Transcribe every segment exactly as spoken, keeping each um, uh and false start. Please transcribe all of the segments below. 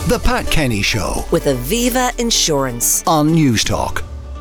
The Pat Kenny Show with Aviva Insurance on Newstalk.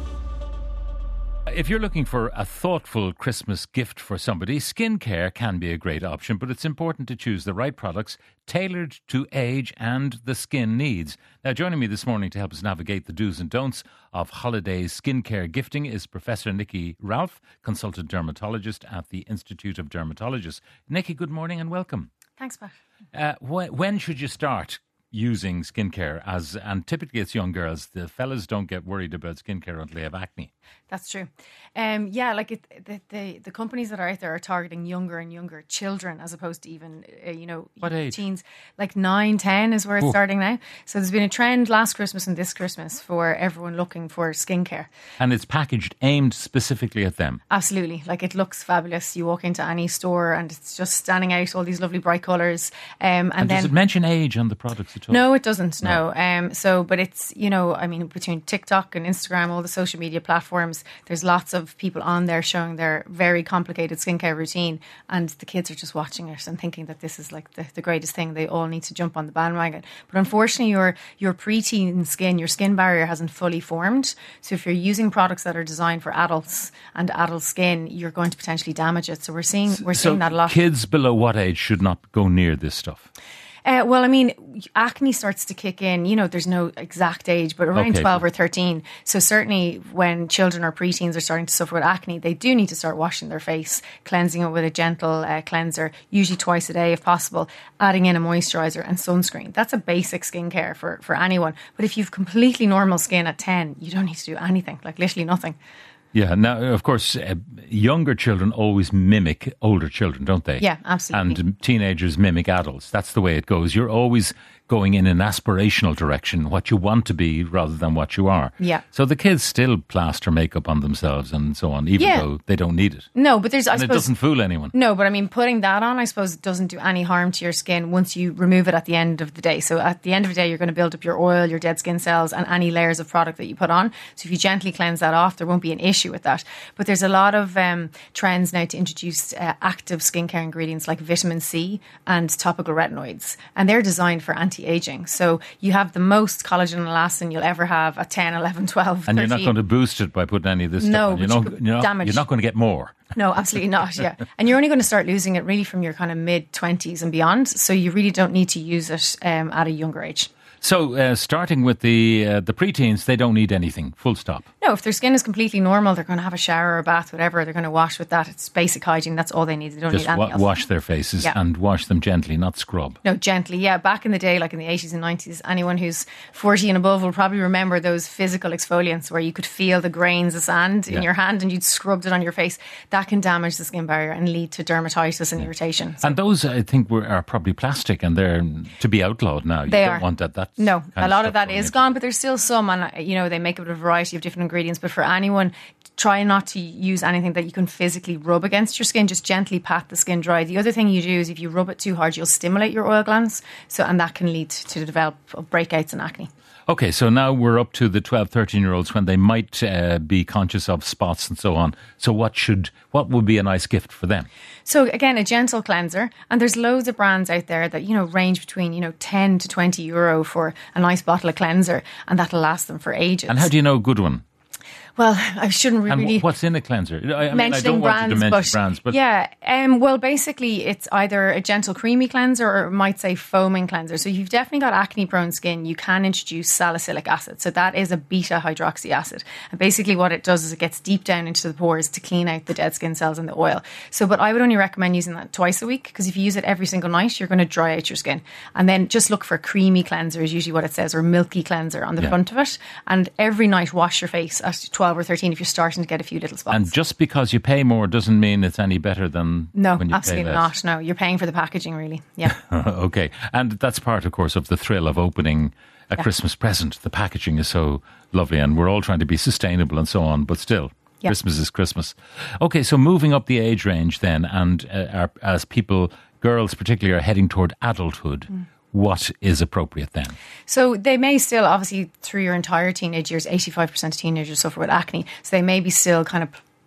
If you're looking for a thoughtful Christmas gift for somebody, skincare can be a great option, but it's important to choose the right products tailored to age and the skin needs. Now, joining me this morning to help us navigate the do's and don'ts of holiday skincare gifting is Professor Nikki Ralph, consultant dermatologist at the Institute of Dermatologists. Nikki, good morning and welcome. Thanks, Pat. Uh, wh- when should you start using skincare? As and typically it's young girls. The fellas don't get worried about skincare until they have acne. That's true. Um, yeah, like it, the, the the companies that are out there are targeting younger and younger children as opposed to even, uh, you know, What age? teens. Like nine, ten is where it's Oh. starting now. So there's been a trend last Christmas and this Christmas for everyone looking for skincare. And it's packaged aimed specifically at them. Absolutely. Like it looks fabulous. You walk into any store and it's just standing out, all these lovely bright colours. Um, and, And then does it mention age on the products at all? No, it doesn't. No. Um, so, but it's, you know, I mean, between TikTok and Instagram, all the social media platforms, there's lots of people on there showing their very complicated skincare routine, and the kids are just watching it and thinking that this is like the, the greatest thing. They all need to jump on the bandwagon. But unfortunately, your your preteen skin, your skin barrier hasn't fully formed. So if you're using products that are designed for adults and adult skin, you're going to potentially damage it. So we're seeing we're So seeing that a lot. kids below what age should not go near this stuff? Uh, well, I mean, acne starts to kick in. You know, there's no exact age, but around Okay. twelve or thirteen. So certainly when children or preteens are starting to suffer with acne, they do need to start washing their face, cleansing it with a gentle uh, cleanser, usually twice a day if possible, adding in a moisturiser and sunscreen. That's a basic skincare for, for anyone. But if you've completely normal skin at ten, you don't need to do anything, like literally nothing. Yeah. Now, of course, uh, younger children always mimic older children, don't they? Yeah, absolutely. And teenagers mimic adults. That's the way it goes. You're always going in an aspirational direction, what you want to be rather than what you are. Yeah. So the kids still plaster makeup on themselves and so on, even Yeah. though they don't need it. No, but there's, I And it suppose... doesn't fool anyone. No, but I mean, putting that on, I suppose, doesn't do any harm to your skin once you remove it at the end of the day. So at the end of the day, you're going to build up your oil, your dead skin cells, and any layers of product that you put on. So if you gently cleanse that off, there won't be an issue with that. But there's a lot of um, trends now to introduce uh, active skincare ingredients like vitamin C and topical retinoids. And they're designed for anti-aging. So you have the most collagen and elastin you'll ever have at ten, eleven, twelve, And thirteen. you're not going to boost it by putting any of this No, stuff on. You're but you not, could you're, not, damage- you're not going to get more. No, absolutely not. Yeah. And you're only going to start losing it really from your kind of mid twenties and beyond. So you really don't need to use it um, at a younger age. So uh, starting with the uh, the preteens, they don't need anything, full stop. No, if their skin is completely normal, they're going to have a shower or a bath, whatever. They're going to wash with that. It's basic hygiene. That's all they need. They don't Just need anything wa- else. wash their faces Yeah. and wash them gently, not scrub. No, gently. Yeah, back in the day, like in the eighties and nineties, anyone who's forty and above will probably remember those physical exfoliants where you could feel the grains of sand Yeah. in your hand and you'd scrubbed it on your face. That can damage the skin barrier and lead to dermatitis and irritation. So And those, I think, were, are probably plastic and they're to be outlawed now. You They don't are. want that. That's No, a lot of that going is into- gone, but there's still some, and uh, you know they make it with a variety of different ingredients. But for anyone, try not to use anything that you can physically rub against your skin. Just gently pat the skin dry. The other thing you do is if you rub it too hard, you'll stimulate your oil glands, so and that can lead to the develop of breakouts and acne. Okay, so now we're up to the twelve, thirteen-year-olds when they might uh, be conscious of spots and so on. So what should, what would be a nice gift for them? So again, a gentle cleanser, and there's loads of brands out there that, you know, range between, you know, ten to twenty euro for a nice bottle of cleanser, and that'll last them for ages. And how do you know a good one? Well, I shouldn't And really... wh- what's in a cleanser? I, I mean, I mentioning don't want you brands, to mention but, brands, but yeah, um, well, basically, it's either a gentle creamy cleanser or it might say foaming cleanser. So if you've definitely got acne-prone skin, you can introduce salicylic acid. So that is a beta hydroxy acid, and basically what it does is it gets deep down into the pores to clean out the dead skin cells and the oil. So, but I would only recommend using that twice a week, because if you use it every single night, you're going to dry out your skin. And then just look for creamy cleanser is usually what it says, or milky cleanser on the Yeah. front of it. And every night, wash your face at twelve or thirteen if you're starting to get a few little spots. and just because you pay more doesn't mean it's any better than No, when you absolutely pay less. not. No, you're paying for the packaging, really. Yeah. Okay, and that's part, of course, of the thrill of opening a Yeah. Christmas present. The packaging is so lovely, and we're all trying to be sustainable and so on, but still, Yeah. Christmas is Christmas. Okay, so moving up the age range then, and uh, are, as people, girls particularly, are heading toward adulthood, Mm. what is appropriate then? So they may still, obviously, through your entire teenage years, eighty-five percent of teenagers suffer with acne. So they may be still kind of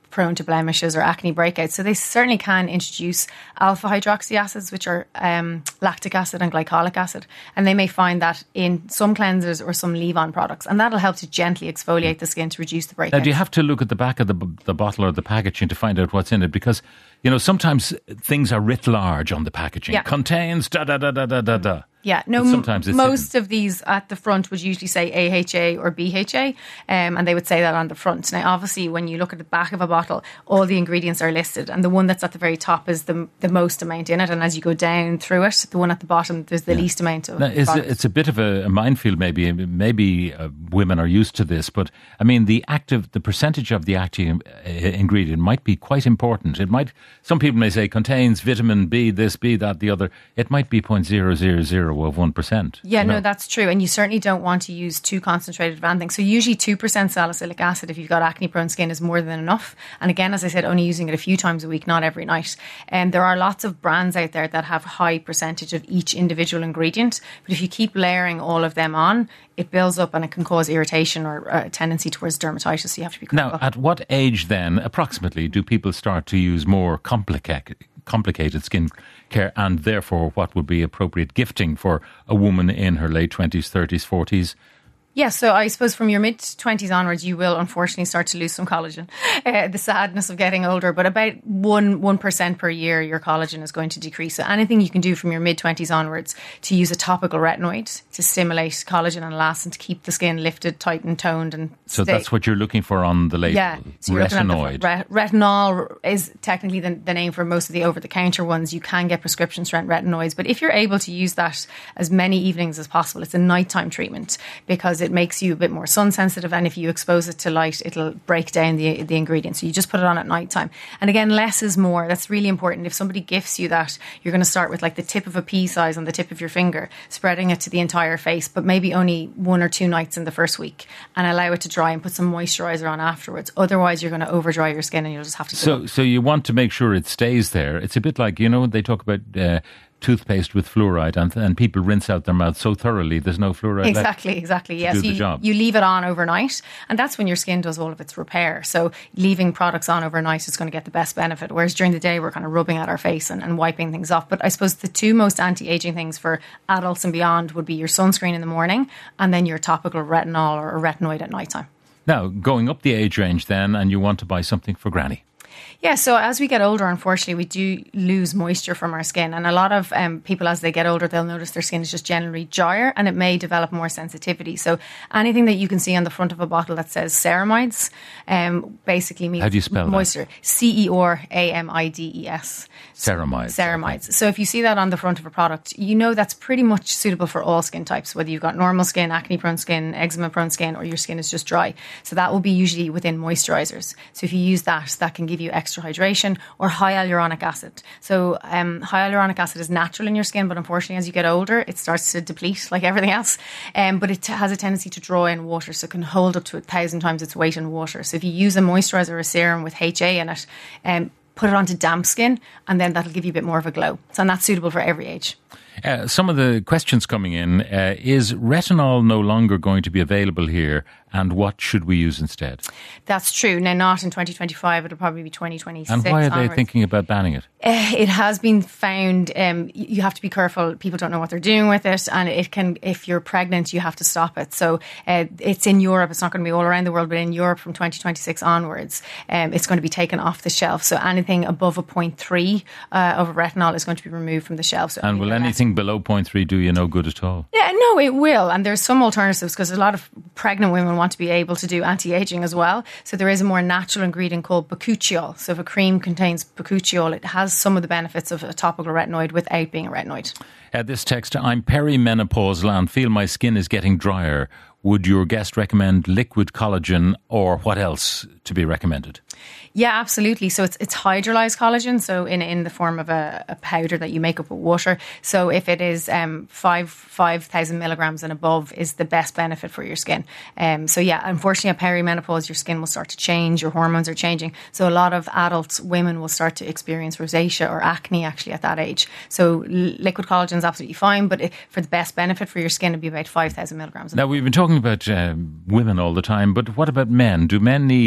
prone to blemishes or acne breakouts. So they certainly can introduce alpha hydroxy acids, which are um, lactic acid and glycolic acid. And they may find that in some cleansers or some leave-on products. And that'll help to gently exfoliate the skin to reduce the breakouts. Now, do you have to look at the back of the, the bottle or the packaging to find out what's in it? Because, you know, sometimes things are writ large on the packaging. Yeah. Contains da da da da da da da. Yeah, no. But sometimes it's most hidden. of these at the front would usually say A H A or B H A, um, and they would say that on the front. Now, obviously, when you look at the back of a bottle, all the ingredients are listed, and the one that's at the very top is the the most amount in it. And as you go down through it, the one at the bottom, there's the yeah. least amount of. Now, is it, it's a bit of a, a minefield, maybe. Maybe uh, women are used to this, but I mean, the active, the percentage of the active uh, ingredient might be quite important. It might. Some people may say contains vitamin B, this, B, that, the other. It might be point zero zero zero of one percent. Yeah, you know? no, that's true. And you certainly don't want to use too concentrated of anything. So usually two percent salicylic acid, if you've got acne-prone skin, is more than enough. And again, as I said, only using it a few times a week, not every night. And there are lots of brands out there that have high percentage of each individual ingredient. But if you keep layering all of them on, it builds up and it can cause irritation or a tendency towards dermatitis. So you have to be careful. Now, at what age then, approximately, do people start to use more complicated complicated skin care, and therefore what would be appropriate gifting for a woman in her late twenties, thirties, forties? Yeah, so I suppose from your mid-twenties onwards, you will unfortunately start to lose some collagen. Uh, the sadness of getting older, but about one, 1% per year, your collagen is going to decrease. So anything you can do from your mid-twenties onwards to use a topical retinoid to stimulate collagen and elastin to keep the skin lifted, tight and toned. And so stay. That's what you're looking for on the label? Yeah. So you're retinoid. Re- retinol is technically the, the name for most of the over-the-counter ones. You can get prescription strength retinoids, but if you're able to use that as many evenings as possible, it's a nighttime treatment because it makes you a bit more sun sensitive, and if you expose it to light, it'll break down the the ingredients. So you just put it on at night time. And again, less is more. That's really important. If somebody gifts you that, you're going to start with like the tip of a pea size on the tip of your finger, spreading it to the entire face, but maybe only one or two nights in the first week, and allow it to dry and put some moisturizer on afterwards. Otherwise, you're going to over dry your skin and you'll just have to. So, so you want to make sure it stays there. It's a bit like, you know, they talk about Uh, toothpaste with fluoride, and, and people rinse out their mouth so thoroughly there's no fluoride exactly left exactly to yes do the you, job. You leave it on overnight, and that's when your skin does all of its repair. So leaving products on overnight is going to get the best benefit, whereas during the day we're kind of rubbing at our face and, and wiping things off. But I suppose the two most anti-aging things for adults and beyond would be your sunscreen in the morning and then your topical retinol or retinoid at night time. Now, going up the age range then, and you want to buy something for granny. Yeah, so as we get older, unfortunately, we do lose moisture from our skin. And a lot of um, people, as they get older, they'll notice their skin is just generally drier, and it may develop more sensitivity. So anything that you can see on the front of a bottle that says ceramides um, basically means How do you spell moisture. that? C E R A M I D E S. Ceramides. Ceramides. Okay. So if you see that on the front of a product, you know that's pretty much suitable for all skin types, whether you've got normal skin, acne-prone skin, eczema-prone skin, or your skin is just dry. So that will be usually within moisturizers. So if you use that, that can give you extra hydration. Or high hyaluronic acid. So um, high hyaluronic acid is natural in your skin, but unfortunately as you get older it starts to deplete like everything else. Um, but it t- has a tendency to draw in water, so it can hold up to a thousand times its weight in water. So if you use a moisturiser or a serum with H A in it, um, put it onto damp skin, and then that'll give you a bit more of a glow. So and that's suitable for every age. Uh, some of the questions coming in, uh, is retinol no longer going to be available here, and what should we use instead? That's true. Now, not in twenty twenty-five, it'll probably be twenty twenty-six. And why are they onwards. thinking about banning it? Uh, it has been found, um, you have to be careful. People don't know what they're doing with it, and it can, if you're pregnant, you have to stop it. So uh, it's in Europe. It's not going to be all around the world, but in Europe from twenty twenty-six onwards, um, it's going to be taken off the shelf. So anything above a zero point three uh, of retinol is going to be removed from the shelf. So and will anything below zero point three do you no good at all? Yeah, no, it will. And there's some alternatives, because a lot of pregnant women want to be able to do anti-aging as well. So there is a more natural ingredient called bakuchiol. So if a cream contains bakuchiol, it has some of the benefits of a topical retinoid without being a retinoid. Uh, this text, I'm perimenopausal and feel my skin is getting drier. Would your guest recommend liquid collagen, or what else to be recommended? Yeah, absolutely. So it's it's hydrolyzed collagen, so in in the form of a, a powder that you make up with water. So if it is um, five five thousand milligrams and above, is the best benefit for your skin. Um, so yeah, unfortunately, at perimenopause, your skin will start to change. Your hormones are changing. So a lot of adult women will start to experience rosacea or acne actually at that age. So l- liquid collagen is absolutely fine, but it, for the best benefit for your skin, it'd be about five thousand milligrams. Now, we've been talking about uh, women all the time, but what about men? Do men need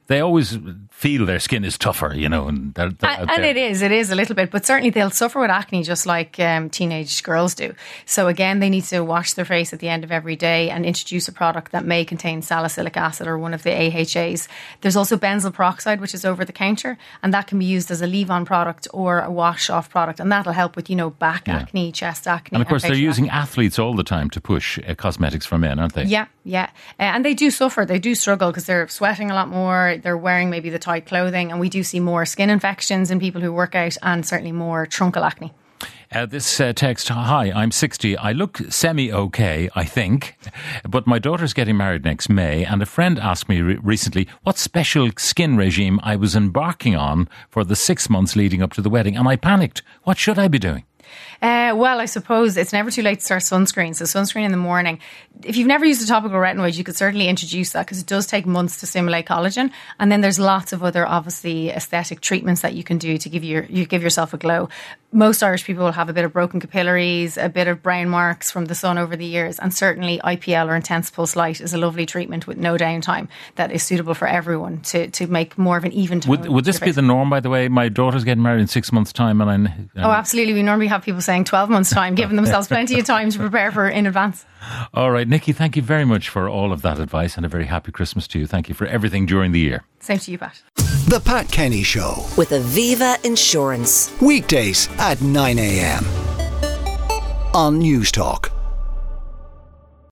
they always feel their skin is tougher, you know. And, they're, they're and, and it is, it is a little bit, but certainly they'll suffer with acne just like um, teenage girls do. So again, they need to wash their face at the end of every day and introduce a product that may contain salicylic acid or one of the A H As. There's also benzoyl peroxide, which is over the counter, and that can be used as a leave-on product or a wash-off product, and that'll help with, you know, back Yeah. acne, chest acne. And of course, they're facial using acne. athletes all the time to push uh, cosmetics for men, aren't they? Yeah, yeah. Uh, and they do suffer. They do struggle because they're sweating a lot more. They're wearing maybe the tight clothing. And we do see more skin infections in people who work out and certainly more truncal acne. Uh, this uh, text, hi, I'm sixty. I look semi-okay, I think, but my daughter's getting married next May, and a friend asked me re- recently what special skin regime I was embarking on for the six months leading up to the wedding, and I panicked. What should I be doing? Uh, well, I suppose it's never too late to start sunscreen. So sunscreen in the morning. If you've never used a topical retinoid, you could certainly introduce that because it does take months to stimulate collagen. And then there's lots of other, obviously, aesthetic treatments that you can do to give your, you give yourself a glow. Most Irish people will have a bit of broken capillaries, a bit of brown marks from the sun over the years. And certainly I P L or intense pulse light is a lovely treatment with no downtime that is suitable for everyone to, to make more of an even tone. Would, would this be the norm, by the way? My daughter's getting married in six months' time, and I. And Oh, absolutely. We normally have people saying twelve months' time, giving themselves plenty of time to prepare for in advance. All right, Nikki, thank you very much for all of that advice, and a very happy Christmas to you. Thank you for everything during the year. Same to you, Pat. The Pat Kenny Show. With Aviva Insurance. Weekdays at nine a.m. on News Talk.